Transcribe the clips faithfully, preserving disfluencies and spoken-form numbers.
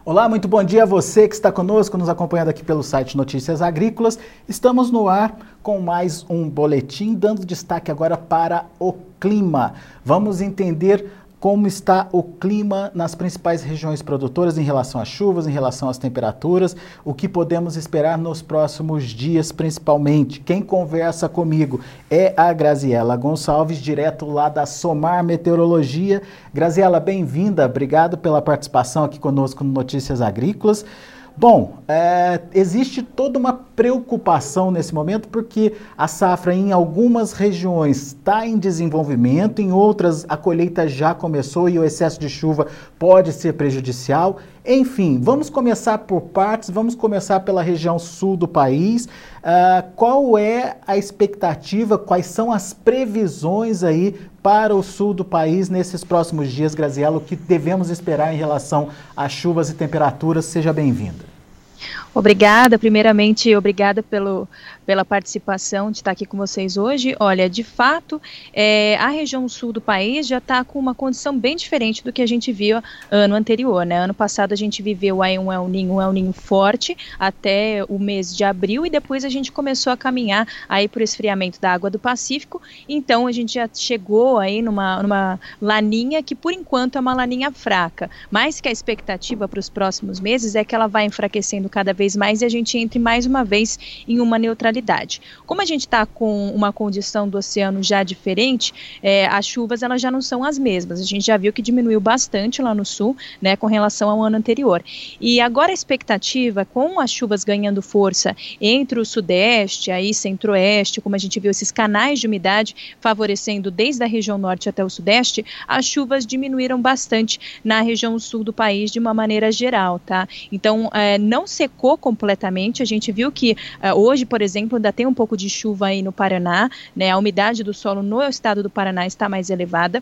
Olá, muito bom dia a você que está conosco, nos acompanhando aqui pelo site Notícias Agrícolas. Estamos no ar com mais um boletim, dando destaque agora para o clima. Vamos entender como está o clima nas principais regiões produtoras em relação às chuvas, em relação às temperaturas, o que podemos esperar nos próximos dias, principalmente. Quem conversa comigo é a Graziela Gonçalves, direto lá da Somar Meteorologia. Graziela, bem-vinda, obrigado pela participação aqui conosco no Notícias Agrícolas. Bom, é, existe toda uma preocupação nesse momento porque a safra em algumas regiões está em desenvolvimento, em outras a colheita já começou e o excesso de chuva pode ser prejudicial. Enfim, vamos começar por partes, vamos começar pela região sul do país. Uh, qual é a expectativa, quais são as previsões aí para o sul do país nesses próximos dias, Graziela, o que devemos esperar em relação às chuvas e temperaturas? Seja bem-vinda. Obrigada, primeiramente, obrigada pelo, pela participação de estar aqui com vocês hoje. Olha, de fato, é, a região sul do país já está com uma condição bem diferente do que a gente viu ano anterior, né? Ano passado a gente viveu aí um El Niño, um El Niño forte até o mês de abril e depois a gente começou a caminhar aí para o esfriamento da água do Pacífico, então a gente já chegou aí numa, numa laninha que por enquanto é uma laninha fraca, mas que a expectativa para os próximos meses é que ela vai enfraquecendo cada vez mais e a gente entre mais uma vez em uma neutralidade. Como a gente está com uma condição do oceano já diferente, é, as chuvas elas já não são as mesmas. A gente já viu que diminuiu bastante lá no sul, né, com relação ao ano anterior. E agora a expectativa, com as chuvas ganhando força entre o sudeste, aí centro-oeste, como a gente viu esses canais de umidade favorecendo desde a região norte até o sudeste, as chuvas diminuíram bastante na região sul do país de uma maneira geral, tá? Então, é, não secou completamente, a gente viu que uh, hoje, por exemplo, ainda tem um pouco de chuva aí no Paraná, né, a umidade do solo no estado do Paraná está mais elevada.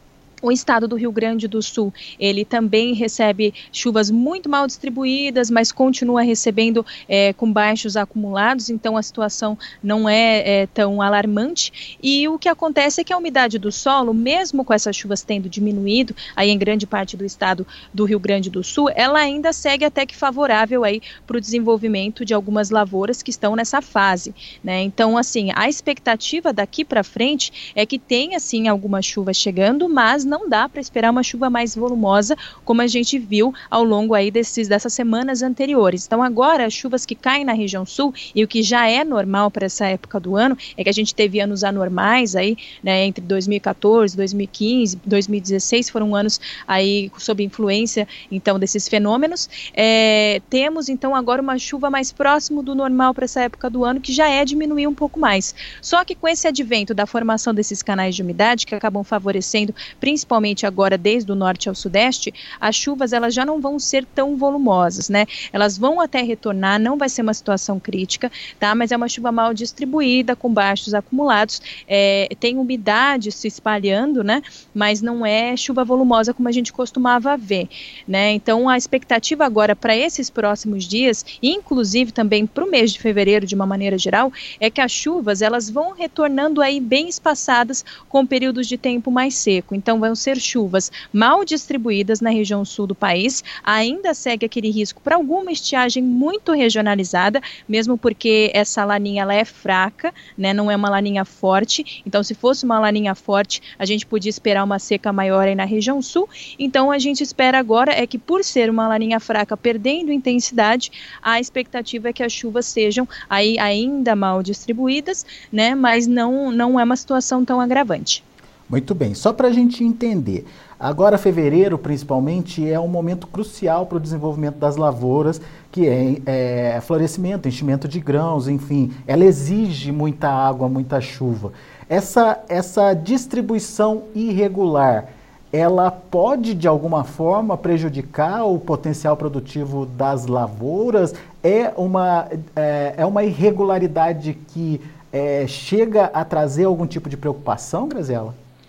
O estado do Rio Grande do Sul, ele também recebe chuvas muito mal distribuídas, mas continua recebendo é, com baixos acumulados, então a situação não é, é tão alarmante. E o que acontece é que a umidade do solo, mesmo com essas chuvas tendo diminuído, aí em grande parte do estado do Rio Grande do Sul, ela ainda segue até que favorável aí para o desenvolvimento de algumas lavouras que estão nessa fase, né? Então, assim, a expectativa daqui para frente é que tenha, sim, alguma chuva chegando, mas não dá para esperar uma chuva mais volumosa, como a gente viu ao longo aí desses, dessas semanas anteriores. Então agora as chuvas que caem na região sul, e o que já é normal para essa época do ano, é que a gente teve anos anormais aí, né, entre dois mil e quatorze, dois mil e quinze, dois mil e dezesseis, foram anos aí sob influência, então, desses fenômenos. É, temos então agora uma chuva mais próximo do normal para essa época do ano, que já é diminuir um pouco mais. Só que com esse advento da formação desses canais de umidade, que acabam favorecendo, principalmente agora desde o norte ao sudeste, as chuvas elas já não vão ser tão volumosas, né? Elas vão até retornar, não vai ser uma situação crítica, tá? Mas é uma chuva mal distribuída, com baixos acumulados, é, tem umidade se espalhando, né? Mas não é chuva volumosa como a gente costumava ver, né? Então a expectativa agora para esses próximos dias, inclusive também para o mês de fevereiro de uma maneira geral, é que as chuvas elas vão retornando aí bem espaçadas com períodos de tempo mais seco. Então vão ser chuvas mal distribuídas na região sul do país, ainda segue aquele risco para alguma estiagem muito regionalizada, mesmo porque essa laninha ela é fraca, né, não é uma laninha forte, então se fosse uma laninha forte, a gente podia esperar uma seca maior aí na região sul, então a gente espera agora é que por ser uma laninha fraca perdendo intensidade, a expectativa é que as chuvas sejam aí ainda mal distribuídas, né, mas não, não é uma situação tão agravante. Muito bem, só para a gente entender, agora fevereiro principalmente é um momento crucial para o desenvolvimento das lavouras, que é, é florescimento, enchimento de grãos, enfim, ela exige muita água, muita chuva. Essa, essa distribuição irregular, ela pode de alguma forma prejudicar o potencial produtivo das lavouras? É uma, é, é uma irregularidade que é, chega a trazer algum tipo de preocupação, Graziela?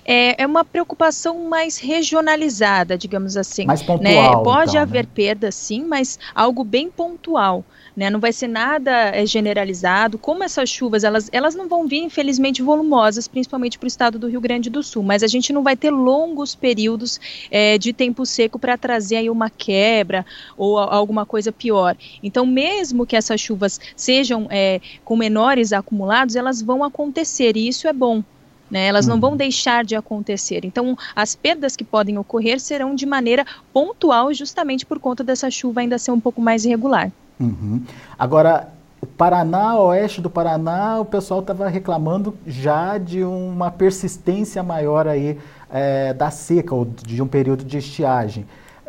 É, é uma preocupação mais regionalizada, digamos assim. Mais pontual, né? Pode então, haver né? perda, sim, mas algo bem pontual. Né? Não vai ser nada é, generalizado. Como essas chuvas, elas, elas não vão vir, infelizmente, volumosas, principalmente para o estado do Rio Grande do Sul, mas a gente não vai ter longos períodos é, de tempo seco para trazer aí uma quebra ou a, alguma coisa pior. Então, mesmo que essas chuvas sejam é, com menores acumulados, elas vão acontecer, e isso é bom. Né, elas não vão deixar de acontecer. Então, as perdas que podem ocorrer serão de maneira pontual, justamente por conta dessa chuva ainda ser um pouco mais irregular. Uhum. Agora, o Paraná, oeste do Paraná, o pessoal estava reclamando já de uma persistência maior aí é, da seca, ou de um período de estiagem.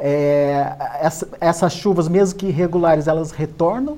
É, essa, essas chuvas, mesmo que irregulares, elas retornam?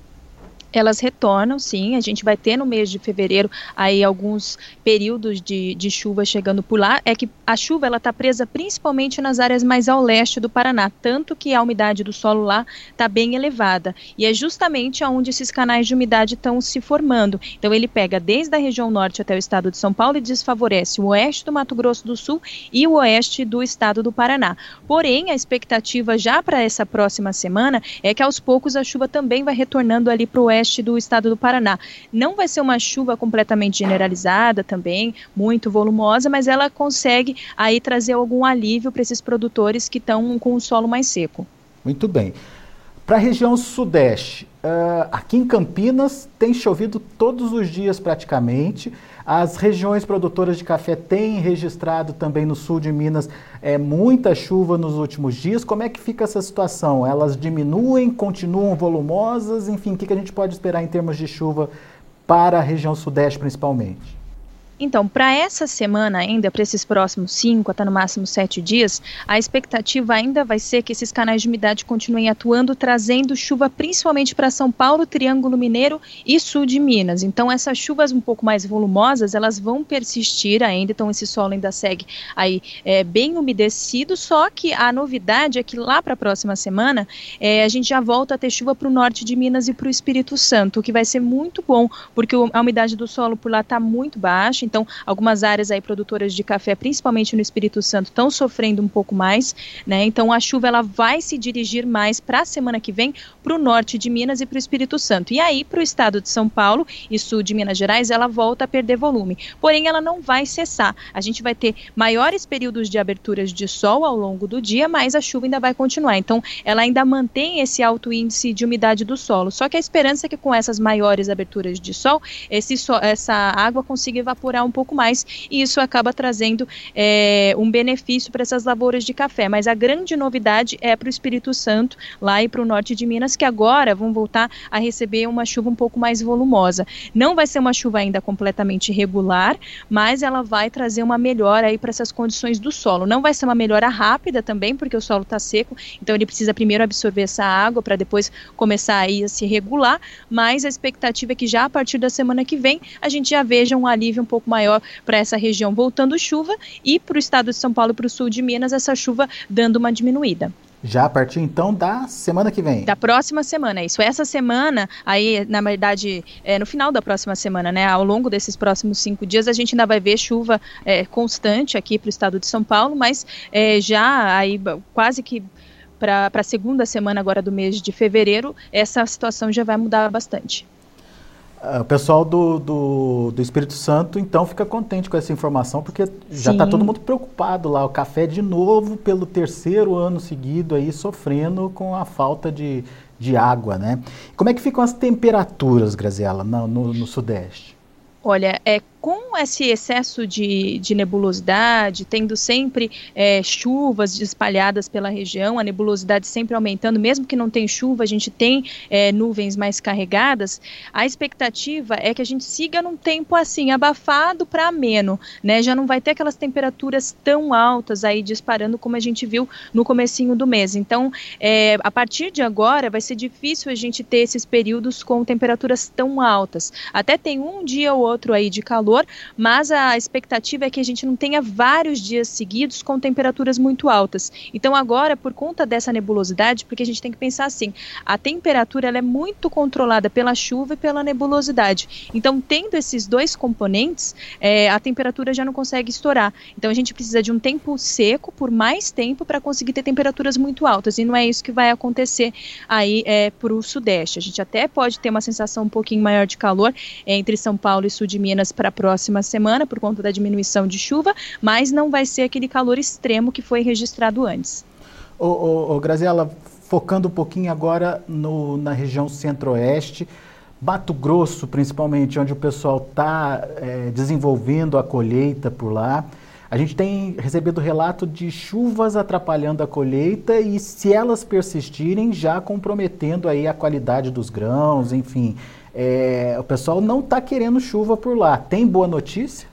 Elas retornam, sim, a gente vai ter no mês de fevereiro aí alguns períodos de, de chuva chegando por lá. É que a chuva ela está presa principalmente nas áreas mais ao leste do Paraná, tanto que a umidade do solo lá está bem elevada. E é justamente onde esses canais de umidade estão se formando. Então ele pega desde a região norte até o estado de São Paulo e desfavorece o oeste do Mato Grosso do Sul e o oeste do estado do Paraná. Porém, a expectativa já para essa próxima semana é que aos poucos a chuva também vai retornando ali para o oeste do estado do Paraná. Não vai ser uma chuva completamente generalizada também, muito volumosa, mas ela consegue aí trazer algum alívio para esses produtores que estão com o solo mais seco. Muito bem. Para a região sudeste, uh, aqui em Campinas tem chovido todos os dias praticamente. As regiões produtoras de café têm registrado também no sul de Minas é, muita chuva nos últimos dias. Como é que fica essa situação? Elas diminuem, continuam volumosas? Enfim, o que, que a gente pode esperar em termos de chuva para a região sudeste principalmente? Então, para essa semana ainda, para esses próximos cinco, até no máximo sete dias, a expectativa ainda vai ser que esses canais de umidade continuem atuando, trazendo chuva principalmente para São Paulo, Triângulo Mineiro e sul de Minas. Então, essas chuvas um pouco mais volumosas, elas vão persistir ainda, então esse solo ainda segue aí é, bem umedecido, só que a novidade é que lá para a próxima semana, é, a gente já volta a ter chuva para o norte de Minas e para o Espírito Santo, o que vai ser muito bom, porque a umidade do solo por lá está muito baixa. Então, algumas áreas aí produtoras de café, principalmente no Espírito Santo, estão sofrendo um pouco mais, né? Então, a chuva ela vai se dirigir mais para a semana que vem para o norte de Minas e para o Espírito Santo. E aí, para o estado de São Paulo e sul de Minas Gerais, ela volta a perder volume. Porém, ela não vai cessar. A gente vai ter maiores períodos de aberturas de sol ao longo do dia, mas a chuva ainda vai continuar. Então, ela ainda mantém esse alto índice de umidade do solo. Só que a esperança é que com essas maiores aberturas de sol, esse so- essa água consiga evaporar um pouco mais, e isso acaba trazendo é, um benefício para essas lavouras de café. Mas a grande novidade é para o Espírito Santo, lá e para o norte de Minas, que agora vão voltar a receber uma chuva um pouco mais volumosa. Não vai ser uma chuva ainda completamente regular, mas ela vai trazer uma melhora aí para essas condições do solo. Não vai ser uma melhora rápida também, porque o solo está seco, então ele precisa primeiro absorver essa água para depois começar aí a se regular, mas a expectativa é que já a partir da semana que vem a gente já veja um alívio um pouco maior para essa região voltando chuva, e para o estado de São Paulo e para o sul de Minas essa chuva dando uma diminuída. Já a partir então da semana que vem? Da próxima semana, isso. Essa semana, aí na verdade, é, no final da próxima semana, né, ao longo desses próximos cinco dias, a gente ainda vai ver chuva é, constante aqui para o estado de São Paulo, mas é, já aí quase que para a segunda semana agora do mês de fevereiro, essa situação já vai mudar bastante. O pessoal do, do, do Espírito Santo, então, fica contente com essa informação, porque já está todo mundo preocupado lá. O café, de novo, pelo terceiro ano seguido, aí, sofrendo com a falta de, de água, né? Como é que ficam as temperaturas, Graziela, no, no, no Sudeste? Olha, é, com esse excesso de, de nebulosidade, tendo sempre é, chuvas espalhadas pela região, a nebulosidade sempre aumentando, mesmo que não tenha chuva, a gente tem é, nuvens mais carregadas, a expectativa é que a gente siga num tempo assim, abafado para ameno, né? Já não vai ter aquelas temperaturas tão altas aí disparando como a gente viu no comecinho do mês. Então, é, a partir de agora, vai ser difícil a gente ter esses períodos com temperaturas tão altas. Até tem um dia ou outro aí de calor, calor, mas a expectativa é que a gente não tenha vários dias seguidos com temperaturas muito altas. Então agora, por conta dessa nebulosidade, porque a gente tem que pensar assim, a temperatura ela é muito controlada pela chuva e pela nebulosidade. Então, tendo esses dois componentes, é, a temperatura já não consegue estourar. Então a gente precisa de um tempo seco por mais tempo para conseguir ter temperaturas muito altas, e não é isso que vai acontecer aí é, para o sudeste. A gente até pode ter uma sensação um pouquinho maior de calor entre São Paulo e sul de Minas para a próxima semana, por conta da diminuição de chuva, mas não vai ser aquele calor extremo que foi registrado antes. Ô, ô, ô Graziela, focando um pouquinho agora no, na região centro-oeste, Mato Grosso principalmente, onde o pessoal está é, desenvolvendo a colheita por lá, a gente tem recebido relato de chuvas atrapalhando a colheita e, se elas persistirem, já comprometendo aí a qualidade dos grãos, enfim. É, o pessoal não está querendo chuva por lá. Tem boa notícia?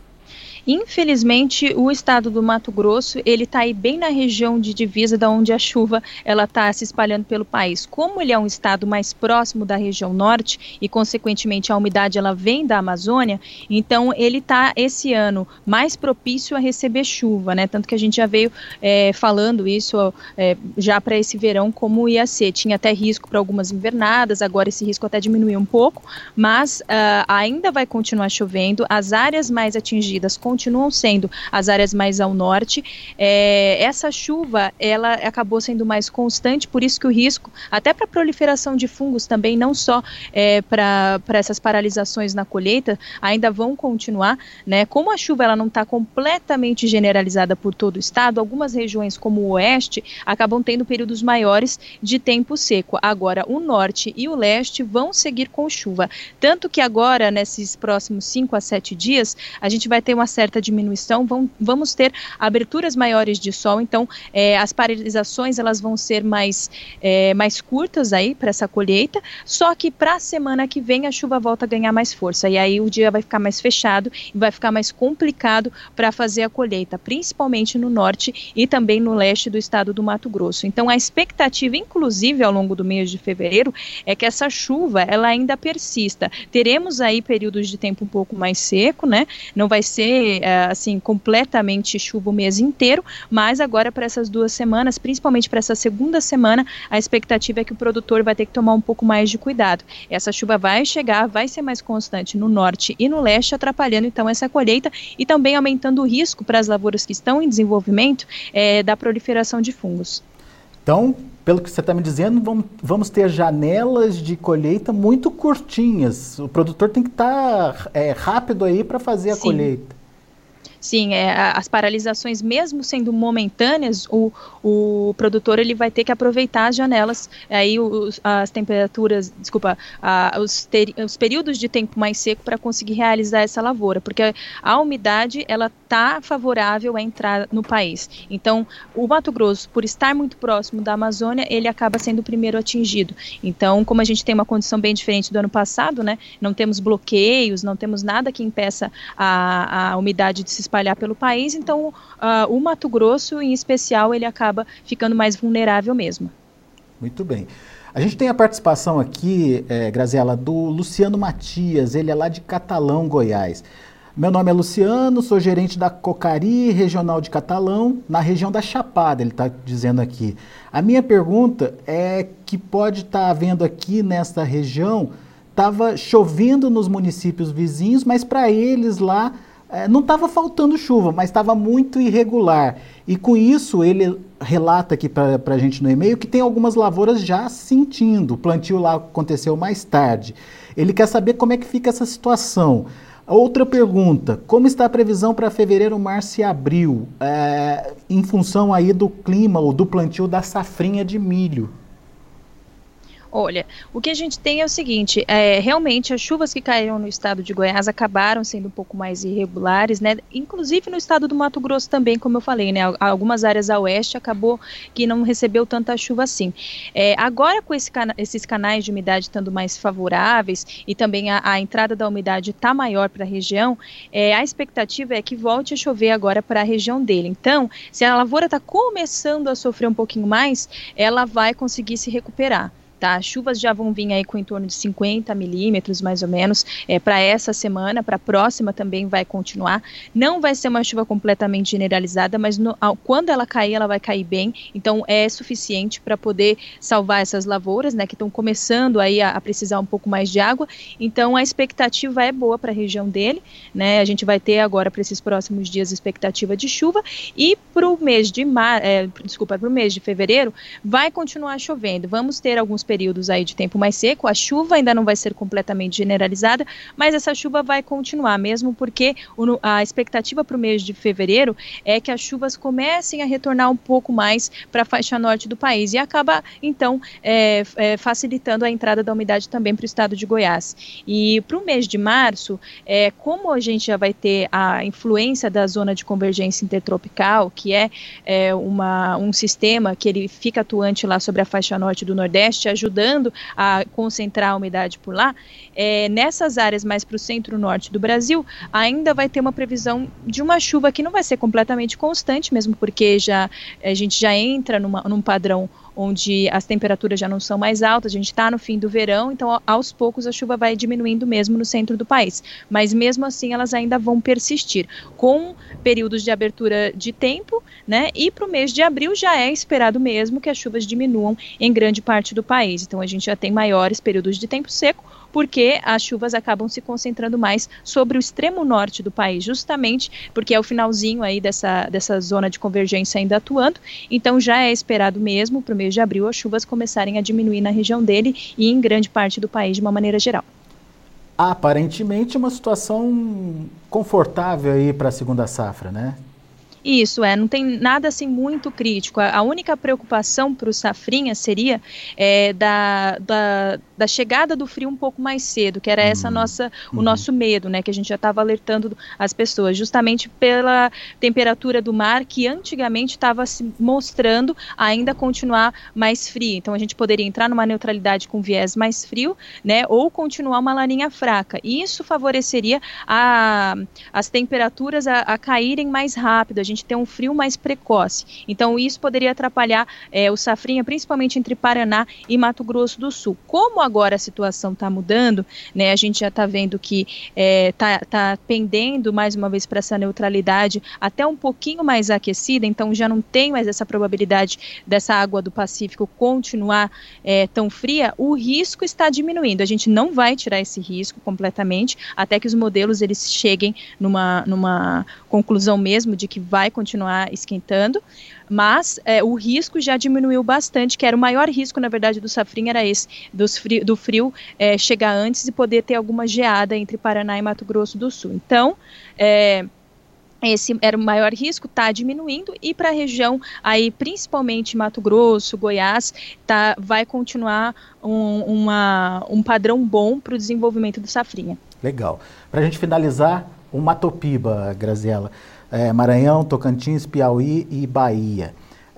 Infelizmente, o estado do Mato Grosso, ele está aí bem na região de divisa, da onde a chuva ela está se espalhando pelo país. Como ele é um estado mais próximo da região norte e, consequentemente, a umidade ela vem da Amazônia, então ele está esse ano mais propício a receber chuva, né? Tanto que a gente já veio é, falando isso é, já para esse verão como ia ser. Tinha até risco para algumas invernadas, agora esse risco até diminuiu um pouco, mas uh, ainda vai continuar chovendo. As áreas mais atingidas com continuam sendo as áreas mais ao norte. É, essa chuva, ela acabou sendo mais constante, por isso que o risco, até para a proliferação de fungos também, não só é, para essas paralisações na colheita, ainda vão continuar, né? Como a chuva ela não está completamente generalizada por todo o estado, algumas regiões como o oeste acabam tendo períodos maiores de tempo seco. Agora, o norte e o leste vão seguir com chuva, tanto que agora, nesses próximos cinco a sete dias, a gente vai ter uma certa diminuição, vão, vamos ter aberturas maiores de sol, então é, as paralisações elas vão ser mais, é, mais curtas aí para essa colheita, só que para a semana que vem a chuva volta a ganhar mais força, e aí o dia vai ficar mais fechado e vai ficar mais complicado para fazer a colheita, principalmente no norte e também no leste do estado do Mato Grosso. Então a expectativa, inclusive ao longo do mês de fevereiro, é que essa chuva ela ainda persista. Teremos aí períodos de tempo um pouco mais seco, né? Não vai ser assim, completamente chuva o mês inteiro, mas agora para essas duas semanas, principalmente para essa segunda semana, a expectativa é que o produtor vai ter que tomar um pouco mais de cuidado. Essa chuva vai chegar, vai ser mais constante no norte e no leste, atrapalhando então essa colheita e também aumentando o risco para as lavouras que estão em desenvolvimento é, da proliferação de fungos. Então, pelo que você está me dizendo, vamos, vamos ter janelas de colheita muito curtinhas. O produtor tem que estar tá, é, rápido aí para fazer a Sim. colheita. Sim, é, as paralisações, mesmo sendo momentâneas, o, o produtor ele vai ter que aproveitar as janelas, aí os, as temperaturas, desculpa, a, os, ter, os períodos de tempo mais seco para conseguir realizar essa lavoura, porque a umidade ela está favorável a entrar no país. Então, o Mato Grosso, por estar muito próximo da Amazônia, ele acaba sendo o primeiro atingido. Então, como a gente tem uma condição bem diferente do ano passado, né, não temos bloqueios, não temos nada que impeça a, a umidade de se espalhar pelo país, então uh, o Mato Grosso, em especial, ele acaba ficando mais vulnerável mesmo. Muito bem. A gente tem a participação aqui, é, Graziela, do Luciano Matias, ele é lá de Catalão, Goiás. Meu nome é Luciano, sou gerente da Cocari Regional de Catalão, na região da Chapada, ele está dizendo aqui. A minha pergunta é que pode estar tá havendo aqui nesta região, estava chovendo nos municípios vizinhos, mas para eles lá É, não estava faltando chuva, mas estava muito irregular. E com isso, ele relata aqui para a gente no e-mail que tem algumas lavouras já sentindo. O plantio lá aconteceu mais tarde. Ele quer saber como é que fica essa situação. Outra pergunta, como está a previsão para fevereiro, março e abril, é, em função aí do clima ou do plantio da safrinha de milho? Olha, o que a gente tem é o seguinte, é, realmente as chuvas que caíram no estado de Goiás acabaram sendo um pouco mais irregulares, né? Inclusive no estado do Mato Grosso também, como eu falei, né? Algumas áreas a oeste acabou que não recebeu tanta chuva assim. É, agora com esse cana esses canais de umidade estando mais favoráveis e também a, a entrada da umidade está maior para a região, é, a expectativa é que volte a chover agora para a região dele. Então, se a lavoura está começando a sofrer um pouquinho mais, ela vai conseguir se recuperar. tá? As chuvas já vão vir aí com em torno de cinquenta milímetros, mais ou menos, é, para essa semana, para a próxima também vai continuar. Não vai ser uma chuva completamente generalizada, mas no, ao, quando ela cair, ela vai cair bem, então é suficiente para poder salvar essas lavouras, né, que estão começando aí a, a precisar um pouco mais de água. Então a expectativa é boa para a região dele, né? A gente vai ter agora para esses próximos dias expectativa de chuva, e para o mês de mar, é, desculpa, para o mês de fevereiro vai continuar chovendo. Vamos ter alguns períodos aí de tempo mais seco. A chuva ainda não vai ser completamente generalizada, mas essa chuva vai continuar, mesmo porque o, a expectativa para o mês de fevereiro é que as chuvas comecem a retornar um pouco mais para a faixa norte do país, e acaba então é, é, facilitando a entrada da umidade também para o estado de Goiás. E para o mês de março, é, como a gente já vai ter a influência da zona de convergência intertropical, que é, é uma, um sistema que ele fica atuante lá sobre a faixa norte do Nordeste, ajudando a concentrar a umidade por lá, é, nessas áreas mais para o centro-norte do Brasil, ainda vai ter uma previsão de uma chuva que não vai ser completamente constante, mesmo porque já, a gente já entra numa, num padrão onde as temperaturas já não são mais altas, a gente está no fim do verão, então aos poucos a chuva vai diminuindo mesmo no centro do país, mas mesmo assim elas ainda vão persistir, com períodos de abertura de tempo, né, e para o mês de abril já é esperado mesmo que as chuvas diminuam em grande parte do país, então a gente já tem maiores períodos de tempo seco, porque as chuvas acabam se concentrando mais sobre o extremo norte do país, justamente porque é o finalzinho aí dessa, dessa zona de convergência ainda atuando, então já é esperado mesmo para o mês de abril as chuvas começarem a diminuir na região dele e em grande parte do país de uma maneira geral. Aparentemente uma situação confortável aí para a segunda safra, né? Isso, é, não tem nada assim muito crítico. A, a única preocupação para o safrinha seria é, da, da, da chegada do frio um pouco mais cedo, que era essa nossa, o uhum. nosso medo, né, que a gente já estava alertando as pessoas, justamente pela temperatura do mar, que antigamente estava se mostrando ainda continuar mais fria. Então a gente poderia entrar numa neutralidade com viés mais frio, né, ou continuar uma laninha fraca. E isso favoreceria a, as temperaturas a, a caírem mais rápido, a gente ter um frio mais precoce. Então isso poderia atrapalhar é, o safrinha, principalmente entre Paraná e Mato Grosso do Sul. Como agora a situação está mudando, né, a gente já está vendo que está é, tá pendendo mais uma vez para essa neutralidade até um pouquinho mais aquecida, então já não tem mais essa probabilidade dessa água do Pacífico continuar é, tão fria, o risco está diminuindo. A gente não vai tirar esse risco completamente, até que os modelos eles cheguem numa, numa conclusão mesmo de que vai continuar esquentando, mas é, o risco já diminuiu bastante, que era o maior risco, na verdade, do safrinha, era esse, dos frio, do frio é, chegar antes e poder ter alguma geada entre Paraná e Mato Grosso do Sul. Então, é, esse era o maior risco, está diminuindo, e para a região, aí, principalmente Mato Grosso, Goiás, tá, vai continuar um, uma, um padrão bom para o desenvolvimento do safrinha. Legal. Para a gente finalizar, o Matopiba, Graziela, É, Maranhão, Tocantins, Piauí e Bahia.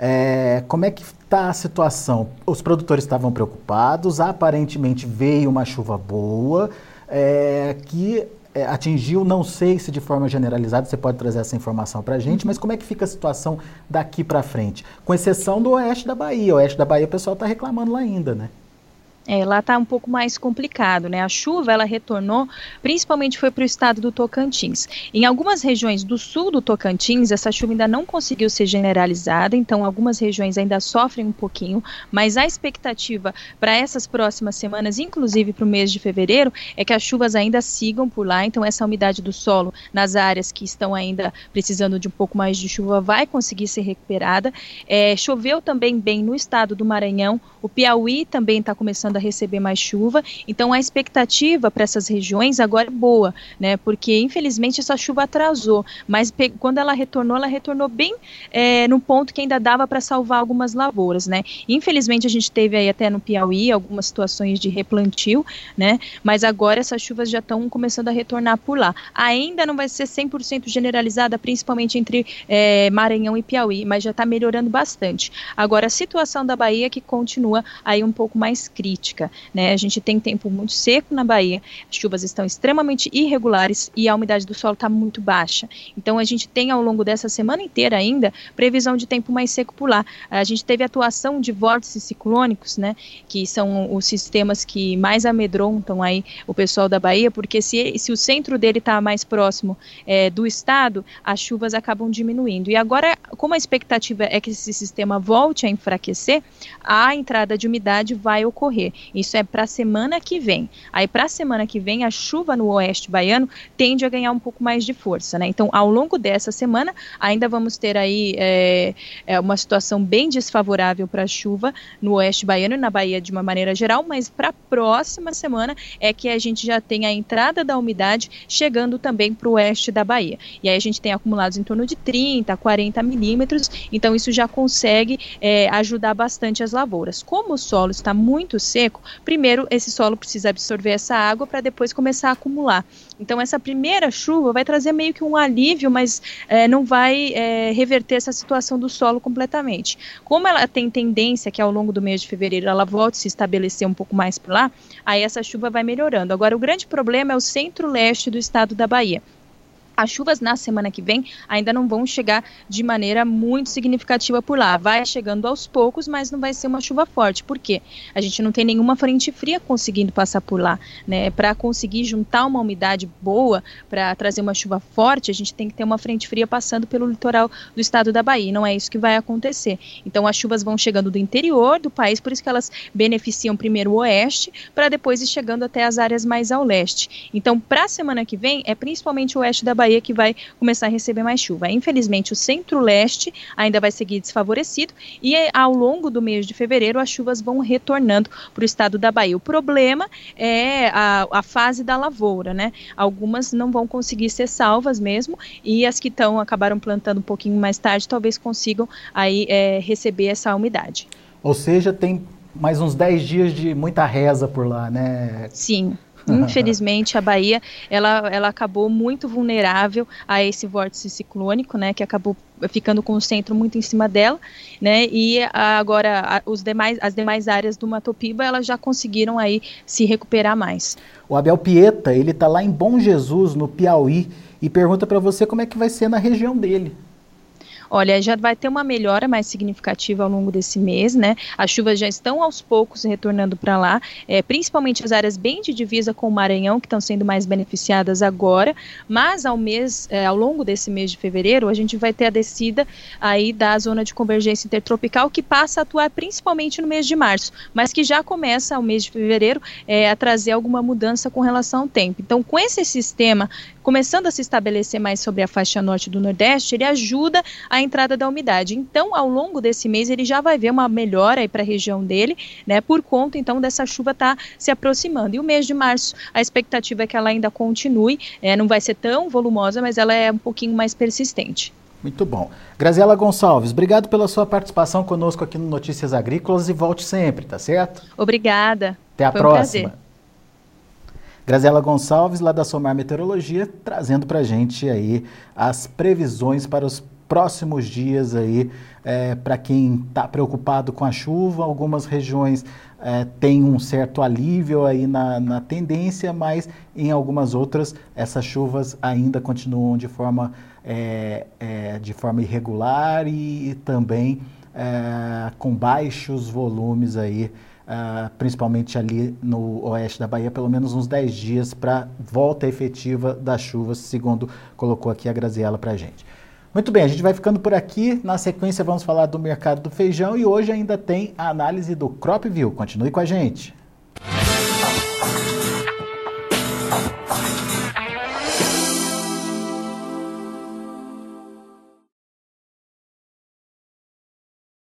É, como é que está a situação? Os produtores estavam preocupados, aparentemente veio uma chuva boa, é, que é, atingiu, não sei se de forma generalizada, você pode trazer essa informação para a gente, mas como é que fica a situação daqui para frente? Com exceção do oeste da Bahia. O oeste da Bahia o pessoal está reclamando lá ainda, né? É, lá está um pouco mais complicado, né? A chuva, ela retornou, principalmente foi para o estado do Tocantins. Em algumas regiões do sul do Tocantins, essa chuva ainda não conseguiu ser generalizada, então algumas regiões ainda sofrem um pouquinho, mas a expectativa para essas próximas semanas, inclusive para o mês de fevereiro, é que as chuvas ainda sigam por lá, então essa umidade do solo nas áreas que estão ainda precisando de um pouco mais de chuva vai conseguir ser recuperada. É, choveu também bem no estado do Maranhão, o Piauí também está começando a receber mais chuva, então a expectativa para essas regiões agora é boa, né, porque infelizmente essa chuva atrasou, mas quando ela retornou, ela retornou bem é, no ponto que ainda dava para salvar algumas lavouras, né, infelizmente a gente teve aí até no Piauí algumas situações de replantio, né, mas agora essas chuvas já estão começando a retornar por lá, ainda não vai ser cem por cento generalizada, principalmente entre é, Maranhão e Piauí, mas já está melhorando bastante. Agora a situação da Bahia que continua aí um pouco mais crítica. crítica, né? A gente tem tempo muito seco na Bahia, as chuvas estão extremamente irregulares e a umidade do solo está muito baixa. Então a gente tem ao longo dessa semana inteira ainda previsão de tempo mais seco por lá. A gente teve atuação de vórtices ciclônicos, né? Que são os sistemas que mais amedrontam aí o pessoal da Bahia, porque se, se o centro dele está mais próximo é, do estado, as chuvas acabam diminuindo. E agora, como a expectativa é que esse sistema volte a enfraquecer, a entrada de umidade vai ocorrer. Isso é para a semana que vem. Aí para a semana que vem, a chuva no oeste baiano tende a ganhar um pouco mais de força, né? Então, ao longo dessa semana, ainda vamos ter aí é, é uma situação bem desfavorável para a chuva no oeste baiano e na Bahia de uma maneira geral, mas para a próxima semana é que a gente já tem a entrada da umidade chegando também para o oeste da Bahia. E aí a gente tem acumulados em torno de trinta, quarenta milímetros, então isso já consegue é, ajudar bastante as lavouras. Como o solo está muito seco, primeiro esse solo precisa absorver essa água para depois começar a acumular. Então essa primeira chuva vai trazer meio que um alívio, mas é, não vai é, reverter essa situação do solo completamente. Como ela tem tendência que ao longo do mês de fevereiro ela volte a se estabelecer um pouco mais por lá, aí essa chuva vai melhorando. Agora o grande problema é o centro-leste do estado da Bahia. As chuvas na semana que vem ainda não vão chegar de maneira muito significativa por lá. Vai chegando aos poucos, mas não vai ser uma chuva forte. Por quê? A gente não tem nenhuma frente fria conseguindo passar por lá, né? Para conseguir juntar uma umidade boa, para trazer uma chuva forte, a gente tem que ter uma frente fria passando pelo litoral do estado da Bahia. Não é isso que vai acontecer. Então as chuvas vão chegando do interior do país, por isso que elas beneficiam primeiro o oeste, para depois ir chegando até as áreas mais ao leste. Então, para a semana que vem, é principalmente o oeste da Bahia que vai começar a receber mais chuva. Infelizmente, o centro-leste ainda vai seguir desfavorecido e ao longo do mês de fevereiro as chuvas vão retornando para o estado da Bahia. O problema é a, a fase da lavoura, né? Algumas não vão conseguir ser salvas mesmo e as que estão acabaram plantando um pouquinho mais tarde talvez consigam aí é, receber essa umidade. Ou seja, tem mais uns dez dias de muita reza por lá, né? Sim. Infelizmente, a Bahia, ela, ela acabou muito vulnerável a esse vórtice ciclônico, né, que acabou ficando com o centro muito em cima dela, né, e agora os demais, as demais áreas do Mato Piba, elas já conseguiram aí se recuperar mais. O Abel Pieta, ele está lá em Bom Jesus, no Piauí, e pergunta para você como é que vai ser na região dele. Olha, já vai ter uma melhora mais significativa ao longo desse mês, né? As chuvas já estão aos poucos retornando para lá, é, principalmente as áreas bem de divisa com o Maranhão, que estão sendo mais beneficiadas agora, mas ao, mês, é, ao longo desse mês de fevereiro, a gente vai ter a descida aí da zona de convergência intertropical, que passa a atuar principalmente no mês de março, mas que já começa ao mês de fevereiro é, a trazer alguma mudança com relação ao tempo. Então, com esse sistema começando a se estabelecer mais sobre a faixa norte do Nordeste, ele ajuda a entrada da umidade. Então, ao longo desse mês, ele já vai ver uma melhora aí para a região dele, né, por conta, então, dessa chuva estar tá se aproximando. E o mês de março, a expectativa é que ela ainda continue, é, não vai ser tão volumosa, mas ela é um pouquinho mais persistente. Muito bom. Graziela Gonçalves, obrigado pela sua participação conosco aqui no Notícias Agrícolas e volte sempre, tá certo? Obrigada. Até a Foi próxima. Um prazer. Graziela Gonçalves, lá da Somar Meteorologia, trazendo para a gente aí as previsões para os próximos dias aí, é, para quem está preocupado com a chuva. Algumas regiões é, têm um certo alívio aí na, na tendência, mas em algumas outras essas chuvas ainda continuam de forma, é, é, de forma irregular e, e também é, com baixos volumes aí, Uh, principalmente ali no oeste da Bahia, pelo menos uns dez dias para volta efetiva das chuvas, segundo colocou aqui a Graziela para a gente. Muito bem, a gente vai ficando por aqui. Na sequência vamos falar do mercado do feijão e hoje ainda tem a análise do Crop View. Continue com a gente.